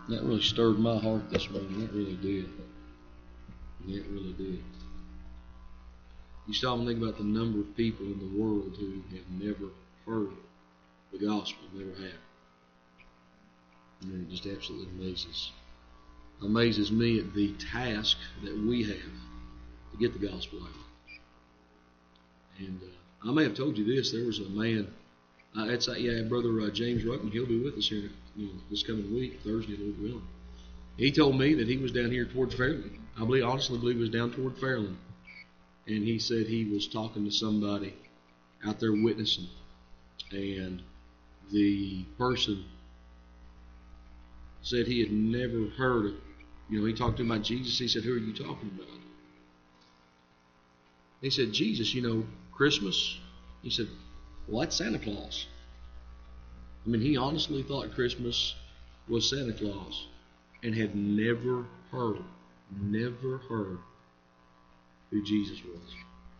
That really stirred my heart this morning. It really did. It really did. You stop and think about the number of people in the world who have never heard the gospel, never have. And it just absolutely amazes me at the task that we have to get the gospel out. And I may have told you this. There was a man. Brother James Ruckman. He'll be with us here, this coming week, Thursday, Lord willing. He told me that he was down here towards Fairland. I honestly believe he was down toward Fairland, and he said he was talking to somebody out there witnessing, and the person said he had never heard of. He talked to him about Jesus. He said, "Who are you talking about?" He said, "Jesus, Christmas." He said, "Well, that's Santa Claus." He honestly thought Christmas was Santa Claus and had never heard who Jesus was.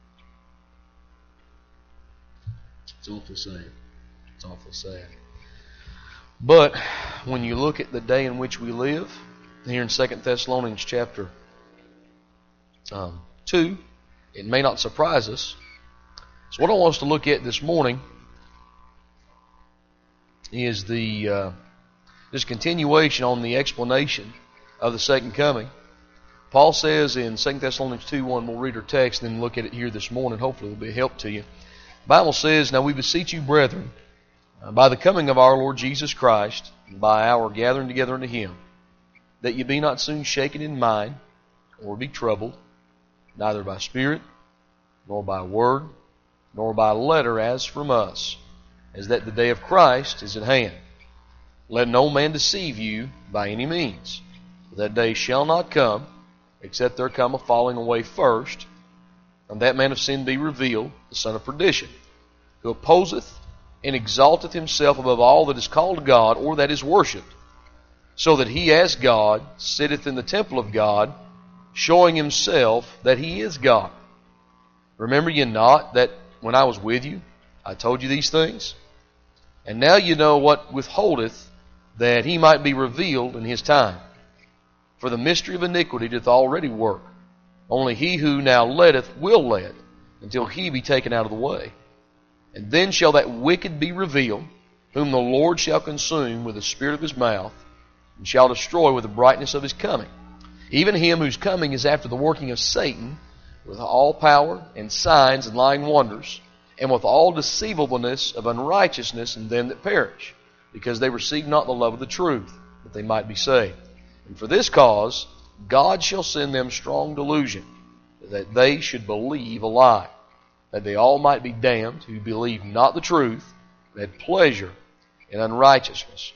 It's awful sad. It's awful sad. But when you look at the day in which we live, here in 2 Thessalonians chapter 2, it may not surprise us. So what I want us to look at this morning is this continuation on the explanation of the second coming. Paul says in 2 Thessalonians 2:1, we'll read our text and then look at it here this morning. Hopefully it will be a help to you. The Bible says, "Now we beseech you, brethren, by the coming of our Lord Jesus Christ, and by our gathering together unto Him, that ye be not soon shaken in mind, or be troubled, neither by spirit, nor by word, nor by letter as from us, as that the day of Christ is at hand. Let no man deceive you by any means. For that day shall not come, except there come a falling away first, and that man of sin be revealed, the son of perdition, who opposeth and exalteth himself above all that is called God, or that is worshipped, so that he as God sitteth in the temple of God, showing himself that he is God. Remember ye not that when I was with you, I told you these things? And now you know what withholdeth, that he might be revealed in his time. For the mystery of iniquity doth already work. Only he who now letteth will let, until he be taken out of the way. And then shall that wicked be revealed, whom the Lord shall consume with the spirit of his mouth, and shall destroy with the brightness of his coming. Even him whose coming is after the working of Satan, with all power and signs and lying wonders, and with all deceivableness of unrighteousness in them that perish, because they receive not the love of the truth, that they might be saved. And for this cause God shall send them strong delusion, that they should believe a lie, that they all might be damned who believe not the truth, but had pleasure in unrighteousness.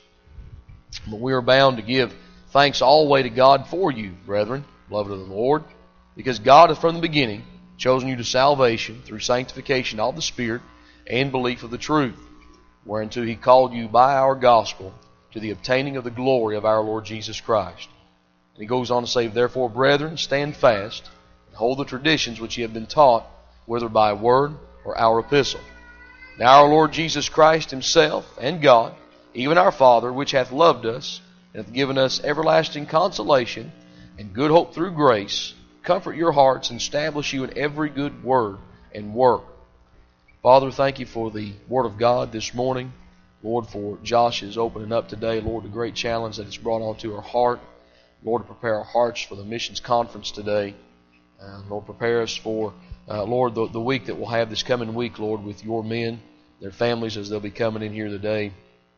But we are bound to give thanks always to God for you, brethren, beloved of the Lord, because God hath from the beginning chosen you to salvation through sanctification of the Spirit and belief of the truth, whereunto He called you by our gospel to the obtaining of the glory of our Lord Jesus Christ. And He goes on to say, "Therefore, brethren, stand fast, and hold the traditions which ye have been taught, whether by word or our epistle. Now our Lord Jesus Christ Himself and God, even our Father, which hath loved us, and hath given us everlasting consolation and good hope through grace, comfort your hearts and establish you in every good word and work." Father, thank you for the Word of God this morning. Lord, for Josh's opening up today, Lord, the great challenge that it's brought onto our heart. Lord, to prepare our hearts for the missions conference today. Lord, prepare us for, Lord, the week that we'll have this coming week, Lord, with your men, their families, as they'll be coming in here today,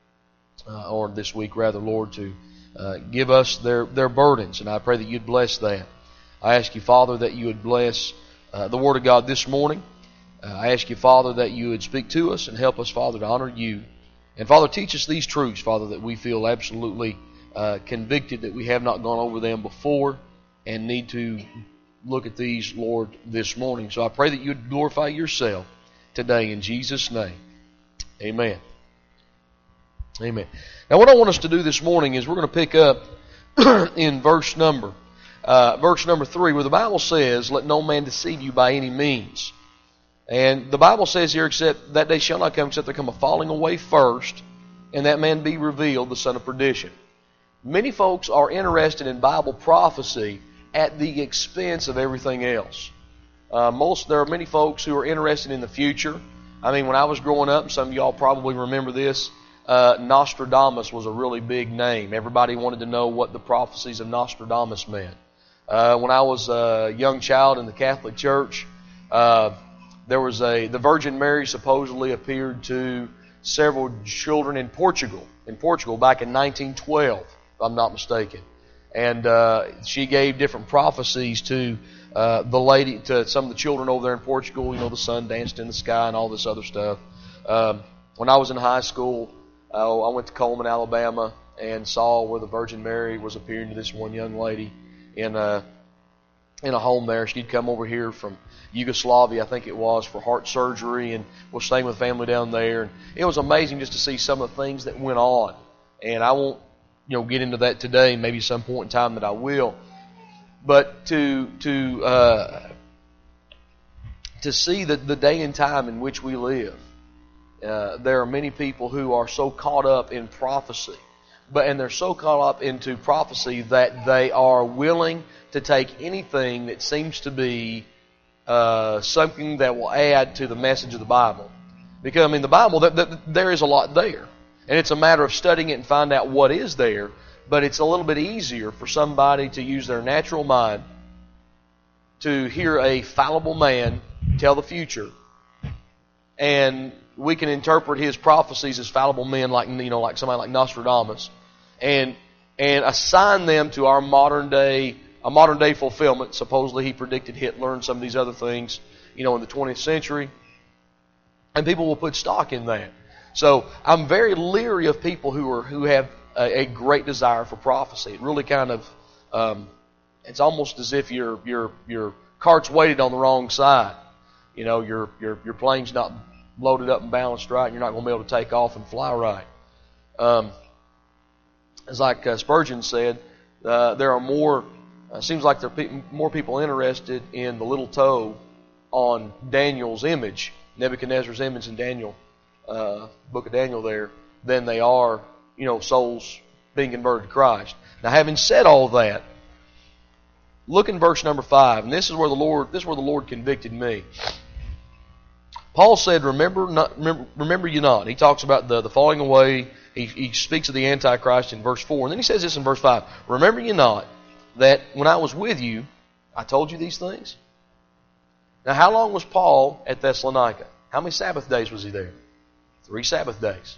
or this week rather, Lord, to give us their burdens. And I pray that you'd bless that. I ask you, Father, that you would bless the Word of God this morning. I ask you, Father, that you would speak to us and help us, Father, to honor you. And, Father, teach us these truths, Father, that we feel absolutely convicted that we have not gone over them before and need to look at these, Lord, this morning. So I pray that you would glorify yourself today in Jesus' name. Amen. Amen. Now, what I want us to do this morning is we're going to pick up in verse number 3, where the Bible says, "Let no man deceive you by any means." And the Bible says here, "Except that day shall not come, except there come a falling away first, and that man be revealed, the son of perdition." Many folks are interested in Bible prophecy at the expense of everything else. There are many folks who are interested in the future. I mean, when I was growing up, some of y'all probably remember this, Nostradamus was a really big name. Everybody wanted to know what the prophecies of Nostradamus meant. When I was a young child in the Catholic Church, the Virgin Mary supposedly appeared to several children in Portugal back in 1912, if I'm not mistaken. And she gave different prophecies to to some of the children over there in Portugal. You know, the sun danced in the sky and all this other stuff. When I was in high school, I went to Coleman, Alabama, and saw where the Virgin Mary was appearing to this one young lady in a home there. She'd come over here from Yugoslavia, I think it was, for heart surgery, and was staying with family down there. And it was amazing just to see some of the things that went on. And I won't, get into that today. Maybe some point in time that I will. But to see the day and time in which we live, there are many people who are so caught up in prophecy, and they're so caught up into prophecy that they are willing to take anything that seems to be something that will add to the message of the Bible. Because, the Bible, there is a lot there. And it's a matter of studying it and find out what is there. But it's a little bit easier for somebody to use their natural mind to hear a fallible man tell the future. And we can interpret his prophecies as fallible men like somebody like Nostradamus. And assign them to a modern day fulfillment. Supposedly he predicted Hitler and some of these other things, in the 20th century. And people will put stock in that. So I'm very leery of people who have a great desire for prophecy. It really kind of, it's almost as if your cart's weighted on the wrong side. Your plane's not loaded up and balanced right, and you're not going to be able to take off and fly right. As like Spurgeon said, there are more. Seems like there are more people interested in the little toe on Daniel's image, Nebuchadnezzar's image in Daniel, book of Daniel there, than they are, souls being converted to Christ. Now, having said all that, look in verse number 5, and this is where the Lord convicted me. Paul said, "Remember you not." He talks about the falling away. He speaks of the Antichrist in verse 4, and then he says this in verse 5: "Remember you not that when I was with you, I told you these things?" Now, how long was Paul at Thessalonica? How many Sabbath days was he there? 3 Sabbath days.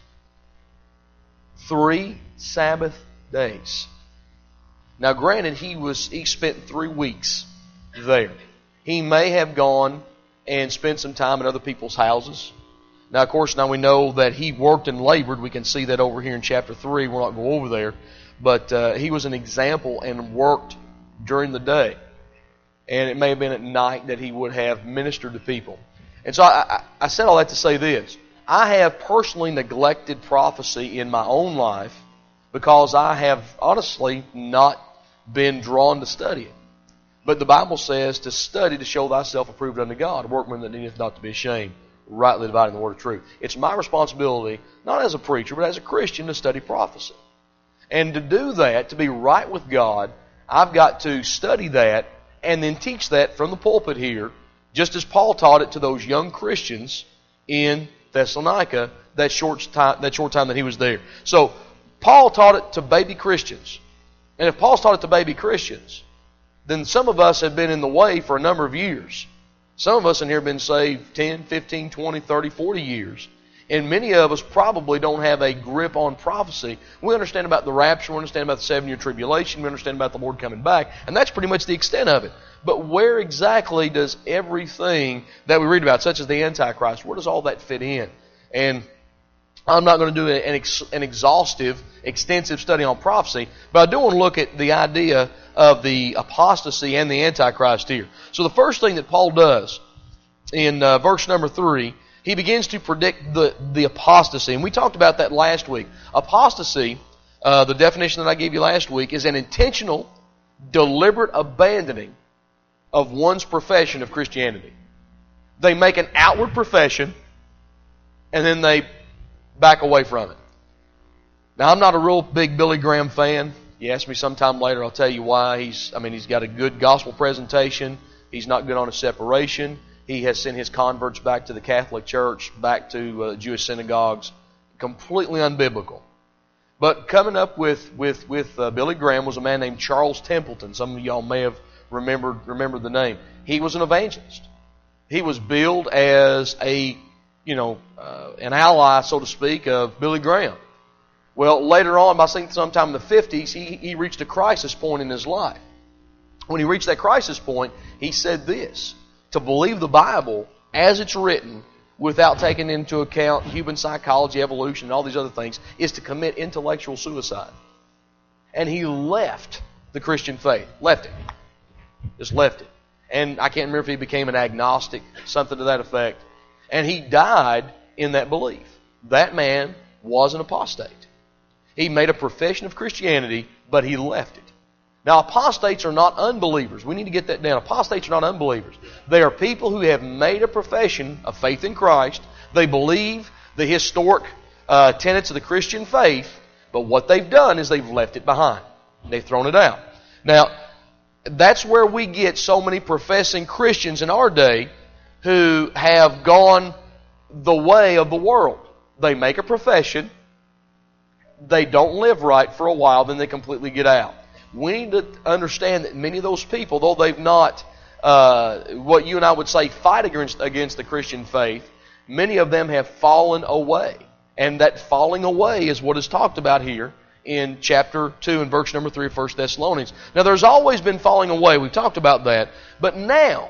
3 Sabbath days. Now, granted, he spent 3 weeks there. He may have gone and spent some time at other people's houses. Now, of course, we know that he worked and labored. We can see that over here in chapter 3. We'll not go over there. But he was an example and worked during the day. And it may have been at night that he would have ministered to people. And so I said all that to say this. I have personally neglected prophecy in my own life because I have honestly not been drawn to study it. But the Bible says to study to show thyself approved unto God, a workman that needeth not to be ashamed, rightly dividing the word of truth. It's my responsibility, not as a preacher, but as a Christian, to study prophecy. And to do that, to be right with God, I've got to study that and then teach that from the pulpit here, just as Paul taught it to those young Christians in Thessalonica that short time that he was there. So Paul taught it to baby Christians. And if Paul's taught it to baby Christians, then some of us have been in the way for a number of years. Some of us in here have been saved 10, 15, 20, 30, 40 years. And many of us probably don't have a grip on prophecy. We understand about the rapture, we understand about the 7-year tribulation, we understand about the Lord coming back, and that's pretty much the extent of it. But where exactly does everything that we read about, such as the Antichrist, where does all that fit in? And I'm not going to do an exhaustive, extensive study on prophecy, but I do want to look at the idea of the apostasy and the Antichrist here. So the first thing that Paul does in verse number 3, he begins to predict the apostasy. And we talked about that last week. Apostasy, the definition that I gave you last week, is an intentional, deliberate abandoning of one's profession of Christianity. They make an outward profession, and then they back away from it. Now, I'm not a real big Billy Graham fan. You ask me sometime later, I'll tell you why. He's got a good gospel presentation. He's not good on his separation. He has sent his converts back to the Catholic Church, back to Jewish synagogues. Completely unbiblical. But coming up with Billy Graham was a man named Charles Templeton. Some of y'all may have remembered the name. He was an evangelist. He was billed as an ally, so to speak, of Billy Graham. Well, later on, I think sometime in the 50s, he reached a crisis point in his life. When he reached that crisis point, he said this: to believe the Bible as it's written without taking into account human psychology, evolution, and all these other things is to commit intellectual suicide. And he left the Christian faith. Left it. Just left it. And I can't remember if he became an agnostic, something to that effect. And he died in that belief. That man was an apostate. He made a profession of Christianity, but he left it. Now, apostates are not unbelievers. We need to get that down. Apostates are not unbelievers. They are people who have made a profession of faith in Christ. They believe the historic tenets of the Christian faith, but what they've done is they've left it behind. They've thrown it out. Now, that's where we get so many professing Christians in our day who have gone the way of the world. They make a profession, they don't live right for a while, then they completely get out. We need to understand that many of those people, though they've not, what you and I would say, fight against the Christian faith, many of them have fallen away. And that falling away is what is talked about here in chapter 2 and verse number 3 of 1 Thessalonians. Now, there's always been falling away. We've talked about that. But now,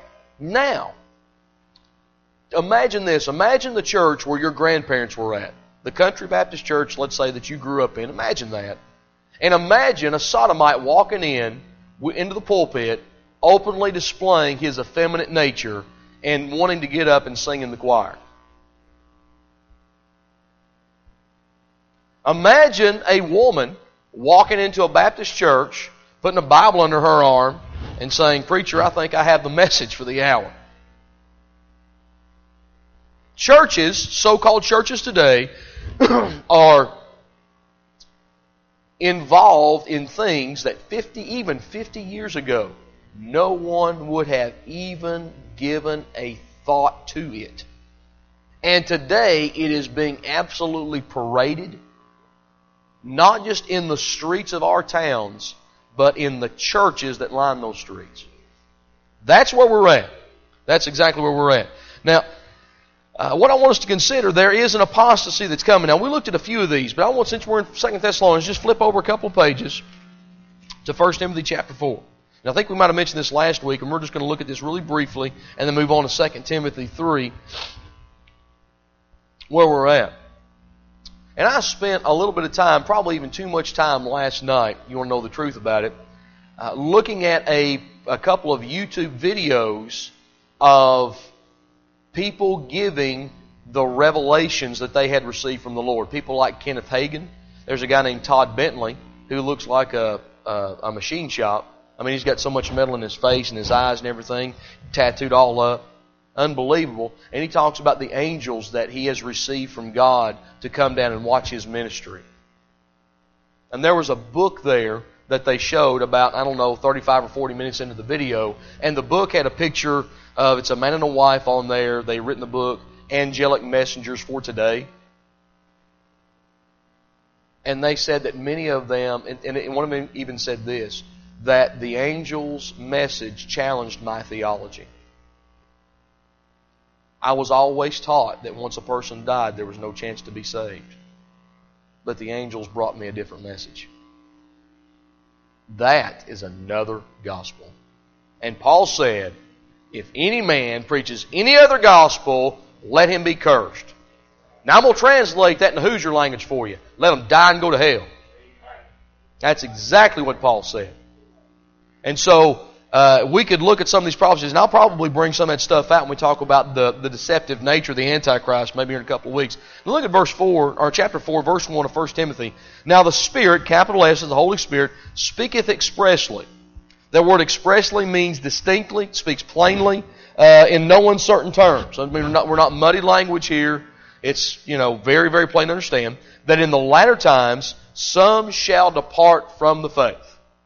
imagine this. Imagine the church where your grandparents were at. The Country Baptist Church, let's say, that you grew up in. Imagine that. And imagine a sodomite walking into the pulpit, openly displaying his effeminate nature and wanting to get up and sing in the choir. Imagine a woman walking into a Baptist church, putting a Bible under her arm, and saying, "Preacher, I think I have the message for the hour." Churches, so-called churches today, are involved in things that 50 years ago, no one would have even given a thought to it. And today, it is being absolutely paraded, not just in the streets of our towns, but in the churches that line those streets. That's where we're at. That's exactly where we're at. Now, what I want us to consider, there is an apostasy that's coming. Now, we looked at a few of these, but I want, since we're in 2 Thessalonians, just flip over a couple of pages to 1 Timothy chapter 4. Now, I think we might have mentioned this last week, and we're just going to look at this really briefly and then move on to 2 Timothy 3, where we're at. And I spent a little bit of time, probably even too much time last night, you want to know the truth about it, looking at a couple of YouTube videos of people giving the revelations that they had received from the Lord. People like Kenneth Hagin. There's a guy named Todd Bentley who looks like a machine shop. I mean, he's got so much metal in his face and his eyes and everything, tattooed all up. Unbelievable. And he talks about the angels that he has received from God to come down and watch his ministry. And there was a book there that they showed about, 35 or 40 minutes into the video. And the book had a picture of, it's a man and a wife on there. They've written the book, Angelic Messengers for Today. And they said that many of them, and one of them even said this, that the angel's message challenged my theology. I was always taught that once a person died, there was no chance to be saved. But the angels brought me a different message. That is another gospel. And Paul said, if any man preaches any other gospel, let him be cursed. Now I'm going to translate that in the Hoosier language for you. Let him die and go to hell. That's exactly what Paul said. And so we could look at some of these prophecies, and I'll probably bring some of that stuff out when we talk about the deceptive nature of the Antichrist, maybe in a couple of weeks. Now look at verse 4, or chapter 4, verse 1 of 1 Timothy. Now the Spirit, capital S is the Holy Spirit, speaketh expressly. That word expressly means distinctly, speaks plainly, in no uncertain terms. I mean, we're not muddy language here. It's, very, very plain to understand. That in the latter times, some shall depart from the faith.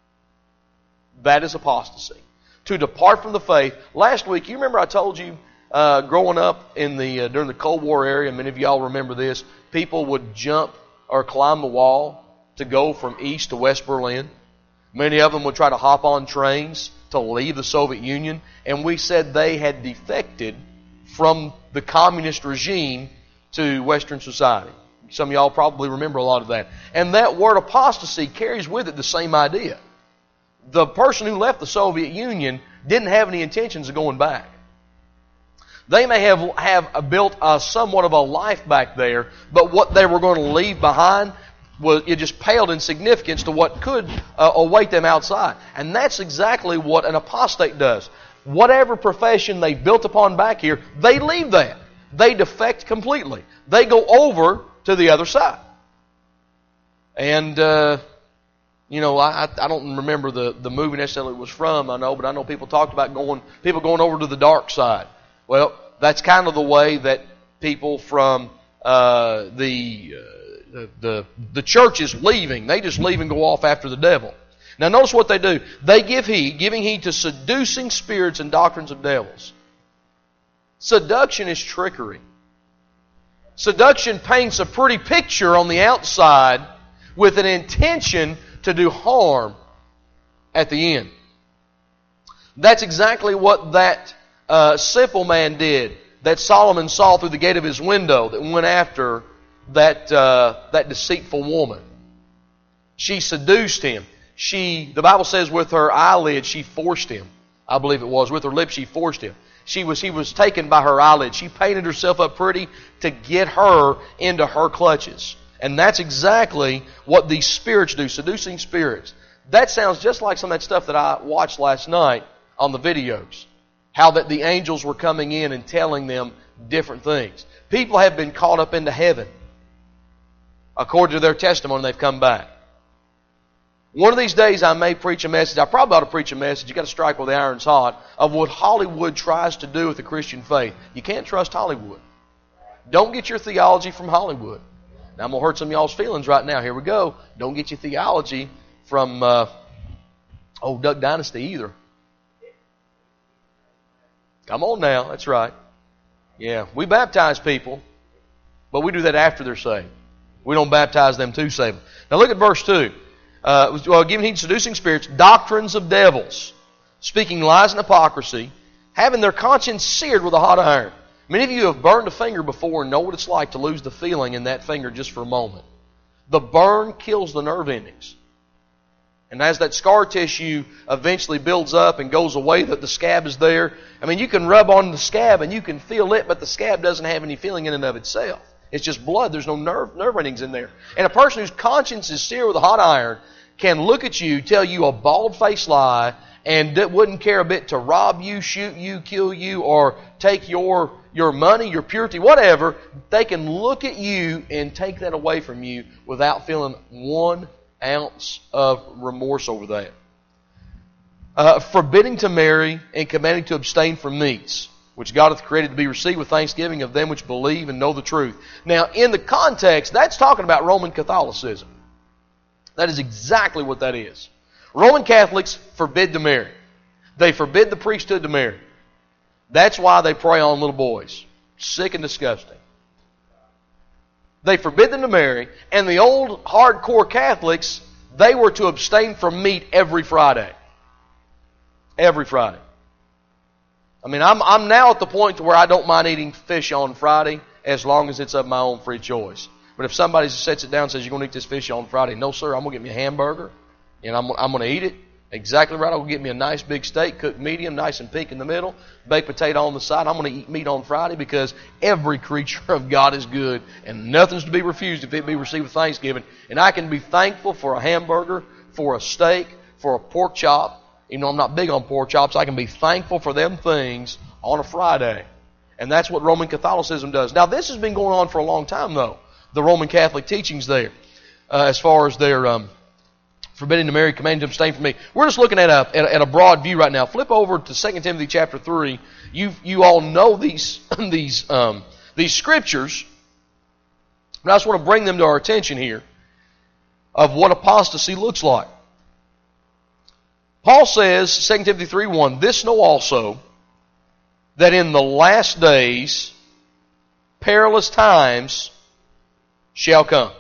That is apostasy. To depart from the faith. Last week, you remember I told you, growing up in during the Cold War area, many of y'all remember this, people would jump or climb the wall to go from East to West Berlin. Many of them would try to hop on trains to leave the Soviet Union, and we said they had defected from the communist regime to Western society. Some of y'all probably remember a lot of that. And that word apostasy carries with it the same idea. The person who left the Soviet Union didn't have any intentions of going back. They may have built somewhat of a life back there, but what they were going to leave behind it just paled in significance to what could await them outside. And that's exactly what an apostate does. Whatever profession they built upon back here, they leave that. They defect completely. They go over to the other side. And, I don't remember the movie necessarily it was from, but I know people talked about people going over to the dark side. Well, that's kind of the way that people from the church is leaving. They just leave and go off after the devil. Now notice what they do. They giving heed to seducing spirits and doctrines of devils. Seduction is trickery. Seduction paints a pretty picture on the outside with an intention to do harm at the end. That's exactly what that simple man did, that Solomon saw through the gate of his window that went after that deceitful woman. She seduced him. The Bible says with her eyelids she forced him. I believe it was. With her lips she forced him. He was taken by her eyelids. She painted herself up pretty to get her into her clutches. And that's exactly what these spirits do, seducing spirits. That sounds just like some of that stuff that I watched last night on the videos. How that the angels were coming in and telling them different things. People have been caught up into heaven. According to their testimony, they've come back. One of these days I may preach a message, I probably ought to preach a message, you've got to strike while the iron's hot, of what Hollywood tries to do with the Christian faith. You can't trust Hollywood. Don't get your theology from Hollywood. Now I'm going to hurt some of y'all's feelings right now. Here we go. Don't get your theology from Duck Dynasty either. Come on now, that's right. Yeah, we baptize people, but we do that after they're saved. We don't baptize them to save them. Now look at verse 2. Giving heed to seducing spirits, doctrines of devils, speaking lies and hypocrisy, having their conscience seared with a hot iron. Many of you have burned a finger before and know what it's like to lose the feeling in that finger just for a moment. The burn kills the nerve endings. And as that scar tissue eventually builds up and goes away, that the scab is there. I mean, you can rub on the scab and you can feel it, but the scab doesn't have any feeling in and of itself. It's just blood. There's no nerve endings in there. And a person whose conscience is seared with a hot iron can look at you, tell you a bald-faced lie, and wouldn't care a bit to rob you, shoot you, kill you, or take your money, your purity, whatever. They can look at you and take that away from you without feeling 1 ounce of remorse over that. Forbidding to marry and commanding to abstain from meats, which God hath created to be received with thanksgiving of them which believe and know the truth. Now, in the context, that's talking about Roman Catholicism. That is exactly what that is. Roman Catholics forbid to marry. They forbid the priesthood to marry. That's why they prey on little boys. Sick and disgusting. They forbid them to marry, and the old hardcore Catholics, they were to abstain from meat every Friday. Every Friday. I mean, I'm now at the point to where I don't mind eating fish on Friday as long as it's of my own free choice. But if somebody sets it down and says, you're going to eat this fish on Friday, no sir, I'm going to get me a hamburger and I'm going to eat it. Exactly right. I'm going to get me a nice big steak, cooked medium, nice and pink in the middle, baked potato on the side. I'm going to eat meat on Friday because every creature of God is good and nothing's to be refused if it be received with thanksgiving. And I can be thankful for a hamburger, for a steak, for a pork chop. Even though I'm not big on pork chops, I can be thankful for them things on a Friday. And that's what Roman Catholicism does. Now, this has been going on for a long time, though, the Roman Catholic teachings there, as far as their forbidding to marry, commanding to abstain from meat. We're just looking at a broad view right now. Flip over to 2 Timothy chapter 3. You all know these scriptures, but I just want to bring them to our attention here. of what apostasy looks like. Paul says, 2 Timothy 3:1, "This know also, that in the last days perilous times shall come."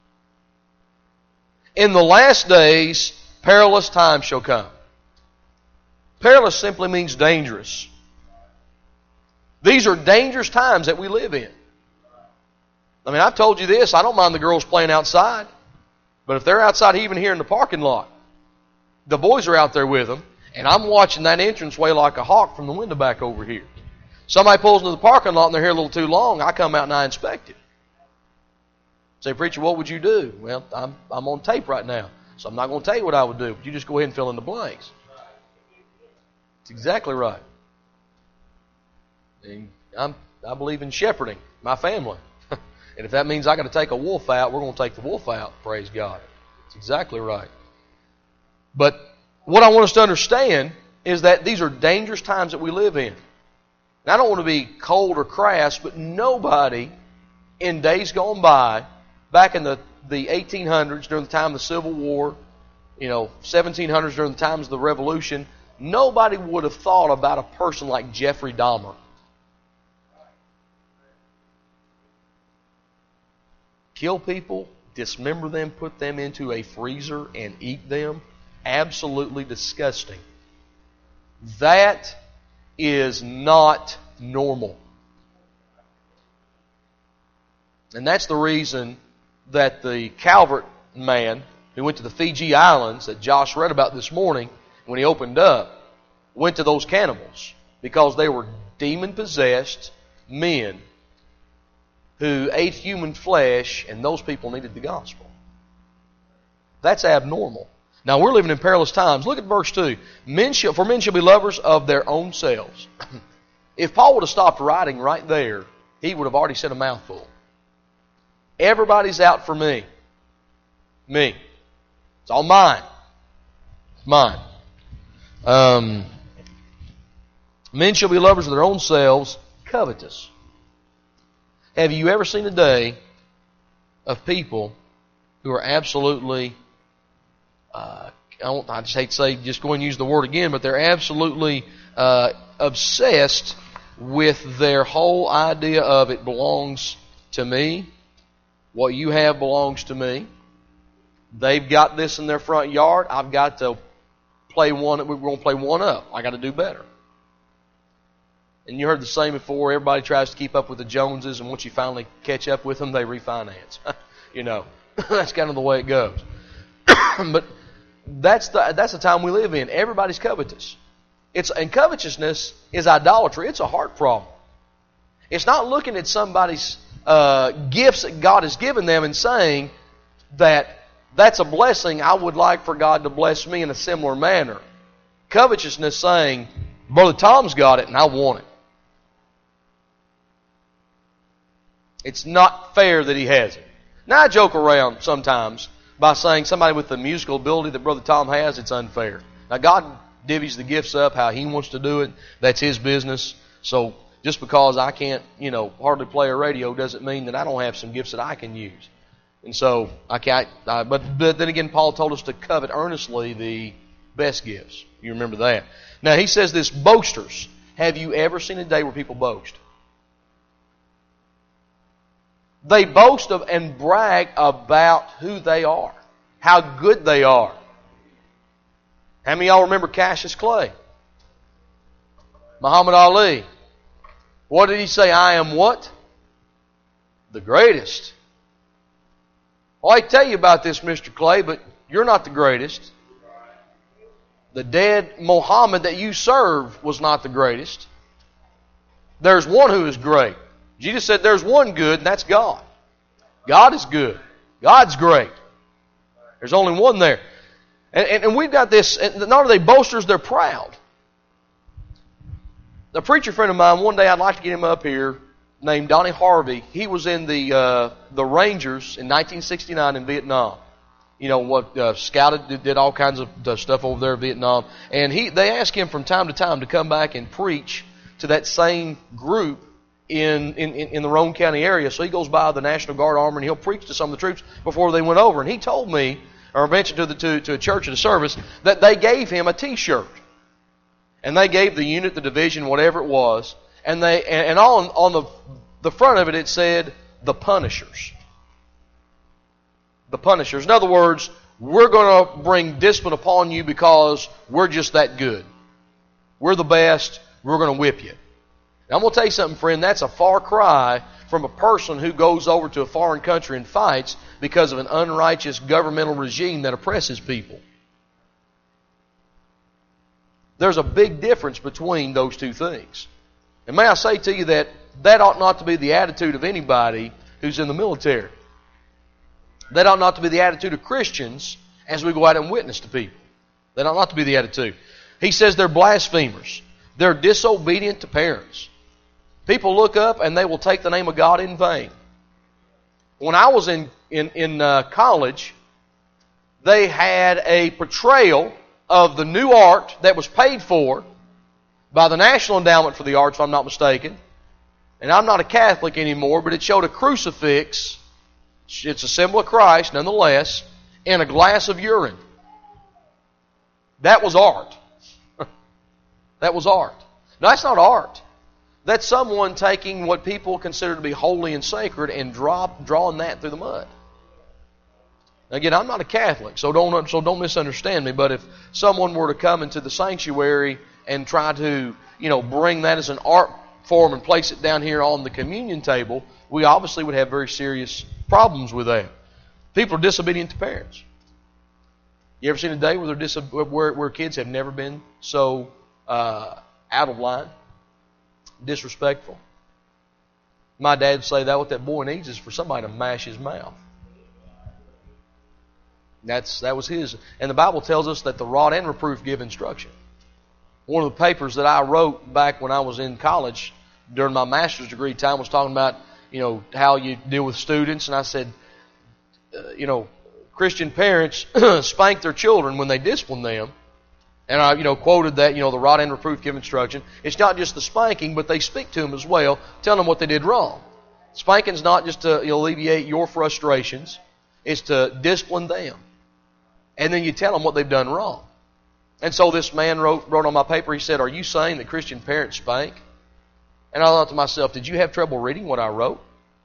In the last days, perilous times shall come. Perilous simply means dangerous. These are dangerous times that we live in. I mean, I've told you this, I don't mind the girls playing outside, but if they're outside even here in the parking lot, the boys are out there with them, and I'm watching that entranceway like a hawk from the window back over here. Somebody pulls into the parking lot and they're here a little too long, I come out and I inspect it. Say, "Preacher, what would you do?" "Well, I'm on tape right now, so I'm not going to tell you what I would do. But you just go ahead and fill in the blanks." That's exactly right. And I believe in shepherding my family. And if that means I got to take a wolf out, we're going to take the wolf out. Praise God. That's exactly right. But what I want us to understand is that these are dangerous times that we live in. And I don't want to be cold or crass, but nobody in days gone by, back in the 1800s, during the time of the Civil War, 1700s, during the times of the Revolution, nobody would have thought about a person like Jeffrey Dahmer. Kill people, dismember them, put them into a freezer and eat them. Absolutely disgusting. That is not normal. And that's the reason that the Calvert man who went to the Fiji Islands that Josh read about this morning, when he opened up, went to those cannibals, because they were demon-possessed men who ate human flesh, and those people needed the gospel. That's abnormal. Now, we're living in perilous times. Look at verse 2. For men shall be lovers of their own selves. If Paul would have stopped writing right there, he would have already said a mouthful. Everybody's out for me. Me. It's all mine. It's mine. Men shall be lovers of their own selves, covetous. Have you ever seen a day of people who are absolutely, I just hate to say, just go and use the word again, but they're absolutely obsessed with their whole idea of it belongs to me. What you have belongs to me. They've got this in their front yard. I've got to play one. We're going to play one up. I got to do better. And you heard the same before. Everybody tries to keep up with the Joneses, and once you finally catch up with them, they refinance. That's kind of the way it goes. But that's the time we live in. Everybody's covetous. And covetousness is idolatry. It's a heart problem. It's not looking at somebody's gifts that God has given them and saying that that's a blessing. I would like for God to bless me in a similar manner. Covetousness saying, Brother Tom's got it and I want it. It's not fair that he has it. Now I joke around sometimes by saying somebody with the musical ability that Brother Tom has, it's unfair. Now God divvies the gifts up how He wants to do it. That's His business. So just because I can't, hardly play a radio doesn't mean that I don't have some gifts that I can use. And so I can't. But then again, Paul told us to covet earnestly the best gifts. You remember that. Now he says this: boasters. Have you ever seen a day where people boast? They boast of and brag about who they are, how good they are. How many of y'all remember Cassius Clay? Muhammad Ali. What did he say? I am what? The greatest. Well, I tell you about this, Mr. Clay, but you're not the greatest. The dead Muhammad that you serve was not the greatest. There's one who is great. Jesus said there's one good, and that's God. God is good. God's great. There's only one there. And we've got this, and not are they boasters, they're proud. A preacher friend of mine, one day I'd like to get him up here, named Donnie Harvey. He was in the Rangers in 1969 in Vietnam. Scouted, did all kinds of stuff over there in Vietnam. And they asked him from time to time to come back and preach to that same group in the Roane County area. So he goes by the National Guard armor and he'll preach to some of the troops before they went over. And he told me, or mentioned to a church at a service, that they gave him a T-shirt. And they gave the unit, the division, whatever it was, and on the front of it, it said, the Punishers. The Punishers. In other words, we're going to bring discipline upon you because we're just that good. We're the best. We're going to whip you. Now, I'm going to tell you something, friend. That's a far cry from a person who goes over to a foreign country and fights because of an unrighteous governmental regime that oppresses people. There's a big difference between those two things. And may I say to you that ought not to be the attitude of anybody who's in the military. That ought not to be the attitude of Christians as we go out and witness to people. That ought not to be the attitude. He says they're blasphemers. They're disobedient to parents. People look up and they will take the name of God in vain. When I was in college, they had a portrayal of the new art that was paid for by the National Endowment for the Arts, if I'm not mistaken. And I'm not a Catholic anymore, but it showed a crucifix. It's a symbol of Christ, nonetheless, in a glass of urine. That was art. That was art. No, that's not art. That's someone taking what people consider to be holy and sacred and drawing that through the mud. Again, I'm not a Catholic, so don't misunderstand me. But if someone were to come into the sanctuary and try to, bring that as an art form and place it down here on the communion table, we obviously would have very serious problems with that. People are disobedient to parents. You ever seen a day where kids have never been so out of line, disrespectful? My dad would say that what that boy needs is for somebody to mash his mouth. That was his. And the Bible tells us that the rod and reproof give instruction. One of the papers that I wrote back when I was in college during my master's degree time was talking about, how you deal with students. And I said, Christian parents spank their children when they discipline them. And I, quoted that, the rod and reproof give instruction. It's not just the spanking, but they speak to them as well, telling them what they did wrong. Spanking's not just to alleviate your frustrations. It's to discipline them. And then you tell them what they've done wrong. And so this man wrote on my paper, he said, "Are you saying that Christian parents spank?" And I thought to myself, did you have trouble reading what I wrote?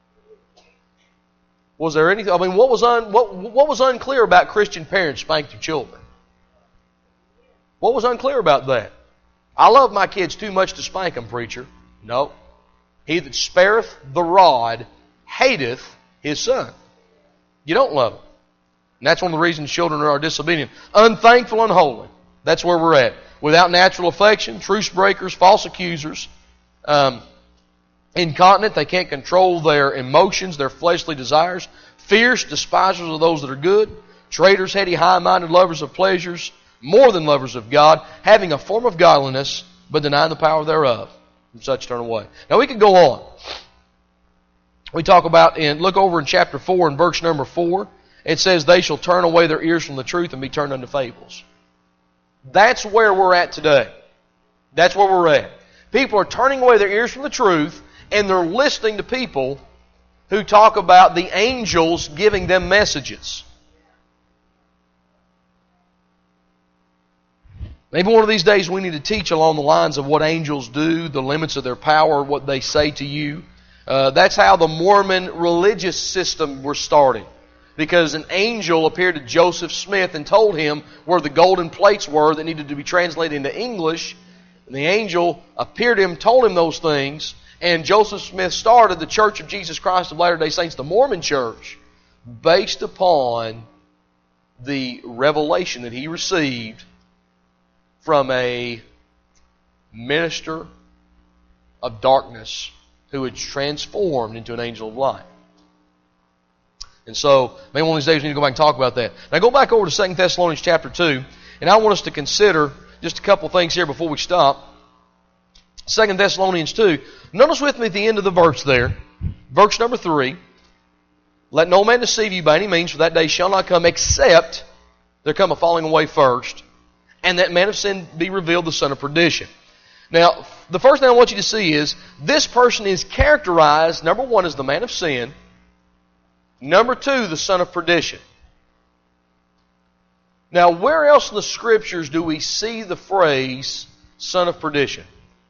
Was there anything? What was unclear about Christian parents spank their children? What was unclear about that? I love my kids too much to spank them, preacher. No. He that spareth the rod hateth his son. You don't love them. And that's one of the reasons children are disobedient. Unthankful, unholy. That's where we're at. Without natural affection, truce breakers, false accusers, incontinent, they can't control their emotions, their fleshly desires, fierce, despisers of those that are good, traitors, heady, high-minded, lovers of pleasures, more than lovers of God, having a form of godliness, but denying the power thereof. From such turn away. Now we could go on. We talk about, look over in chapter 4 and verse number 4. It says, they shall turn away their ears from the truth and be turned unto fables. That's where we're at today. That's where we're at. People are turning away their ears from the truth, and they're listening to people who talk about the angels giving them messages. Maybe one of these days we need to teach along the lines of what angels do, the limits of their power, what they say to you. That's how the Mormon religious system was started. Because an angel appeared to Joseph Smith and told him where the golden plates were that needed to be translated into English. And the angel appeared to him, told him those things, and Joseph Smith started the Church of Jesus Christ of Latter-day Saints, the Mormon Church, based upon the revelation that he received from a minister of darkness who had transformed into an angel of light. And so, maybe one of these days we need to go back and talk about that. Now go back over to 2 Thessalonians chapter 2, and I want us to consider just a couple things here before we stop. 2 Thessalonians 2. Notice with me at the end of the verse there, verse number 3. Let no man deceive you by any means, for that day shall not come except there come a falling away first, and that man of sin be revealed, the son of perdition. Now, the first thing I want you to see is this person is characterized, number one, as the man of sin. Number two, the son of perdition. Now, where else in the Scriptures do we see the phrase son of perdition?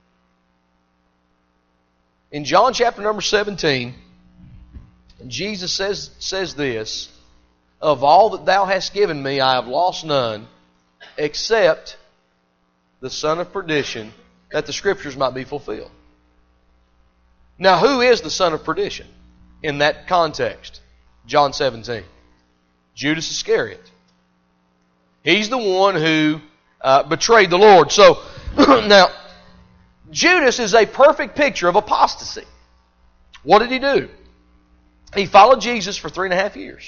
In John chapter number 17, Jesus says this, "Of all that thou hast given me, I have lost none, except the son of perdition, that the Scriptures might be fulfilled." Now, who is the son of perdition in that context? John 17. Judas Iscariot. He's the one who betrayed the Lord. So, now, Judas is a perfect picture of apostasy. What did he do? He followed Jesus for 3.5 years.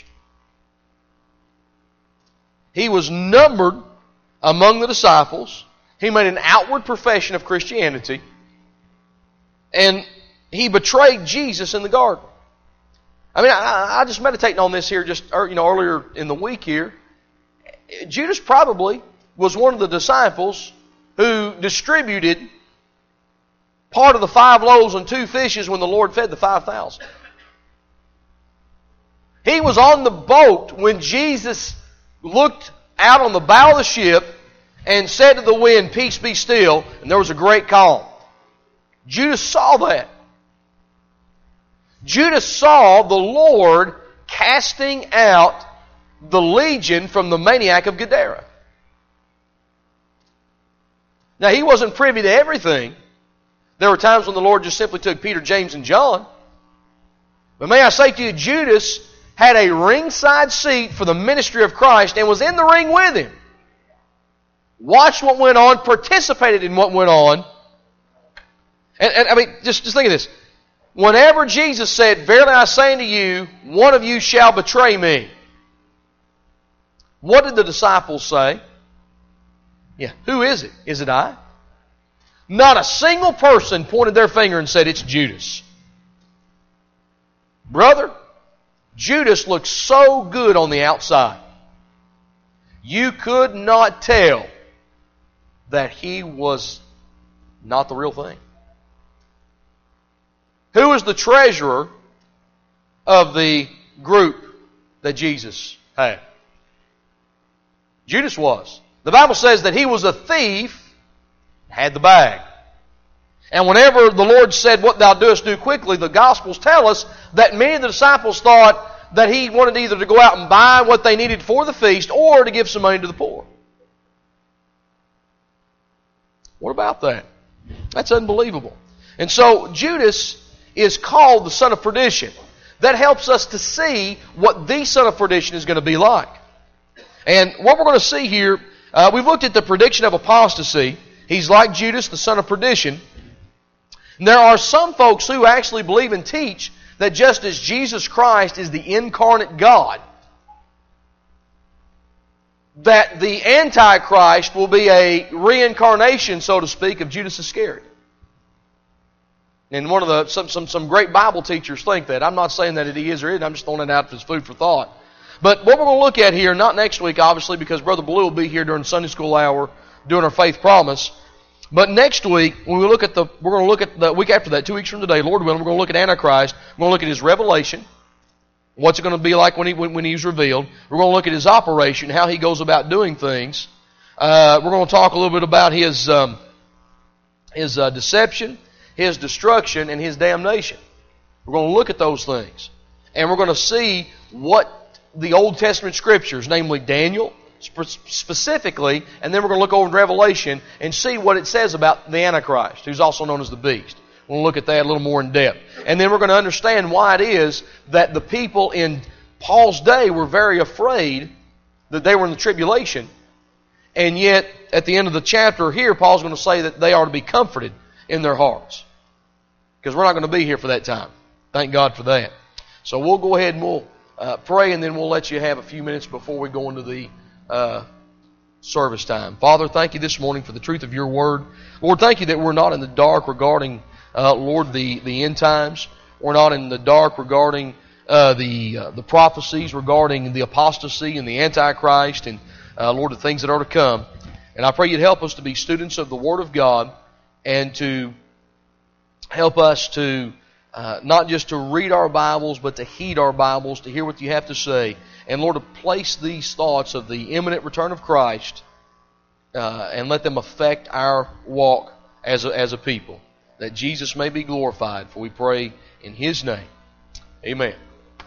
He was numbered among the disciples. He made an outward profession of Christianity. And he betrayed Jesus in the garden. I mean, I just meditating on this here just earlier in the week here. Judas probably was one of the disciples who distributed part of the 5 loaves and 2 fishes when the Lord fed the 5,000. He was on the boat when Jesus looked out on the bow of the ship and said to the wind, "Peace, be still," and there was a great calm. Judas saw that. Judas saw the Lord casting out the legion from the maniac of Gadara. Now, he wasn't privy to everything. There were times when the Lord just simply took Peter, James, and John. But may I say to you, Judas had a ringside seat for the ministry of Christ and was in the ring with him. Watched what went on, participated in what went on. And I mean, just think of this. Whenever Jesus said, "Verily I say unto you, one of you shall betray me," what did the disciples say? Yeah, who is it? Is it I? Not a single person pointed their finger and said, "It's Judas." Brother, Judas looked so good on the outside. You could not tell that he was not the real thing. Who was the treasurer of the group that Jesus had? Judas was. The Bible says that he was a thief, had the bag. And whenever the Lord said, "What thou doest, do quickly," the Gospels tell us that many of the disciples thought that he wanted either to go out and buy what they needed for the feast or to give some money to the poor. What about that? That's unbelievable. And so Judas is called the son of perdition. That helps us to see what the son of perdition is going to be like. And what we're going to see here, we've looked at the prediction of apostasy. He's like Judas, the son of perdition. And there are some folks who actually believe and teach that just as Jesus Christ is the incarnate God, that the Antichrist will be a reincarnation, so to speak, of Judas Iscariot. And one of the some great Bible teachers think that. I'm not saying that he is or isn't. I'm just throwing it out as food for thought. But what we're going to look at here, not next week, obviously, because Brother Blue will be here during Sunday school hour doing our faith promise. But next week, when we're going to look at the week after that, 2 weeks from today, Lord willing, we're going to look at Antichrist. We're going to look at his revelation. What's it going to be like when he's revealed? We're going to look at his operation, how he goes about doing things. We're going to talk a little bit about his deception, his destruction, and his damnation. We're going to look at those things. And we're going to see what the Old Testament Scriptures, namely Daniel, specifically, and then we're going to look over in Revelation and see what it says about the Antichrist, who's also known as the beast. We'll look at that a little more in depth. And then we're going to understand why it is that the people in Paul's day were very afraid that they were in the tribulation. And yet, at the end of the chapter here, Paul's going to say that they are to be comforted in their hearts. Because we're not going to be here for that time. Thank God for that. So we'll go ahead and we'll pray, and then we'll let you have a few minutes before we go into the service time. Father, thank you this morning for the truth of your word. Lord, thank you that we're not in the dark regarding, Lord, the end times. We're not in the dark regarding the prophecies regarding the apostasy and the Antichrist and, Lord, the things that are to come. And I pray you'd help us to be students of the Word of God and to help us to not just to read our Bibles, but to heed our Bibles, to hear what you have to say. And Lord, to place these thoughts of the imminent return of Christ and let them affect our walk as a people, that Jesus may be glorified. For we pray in His name. Amen.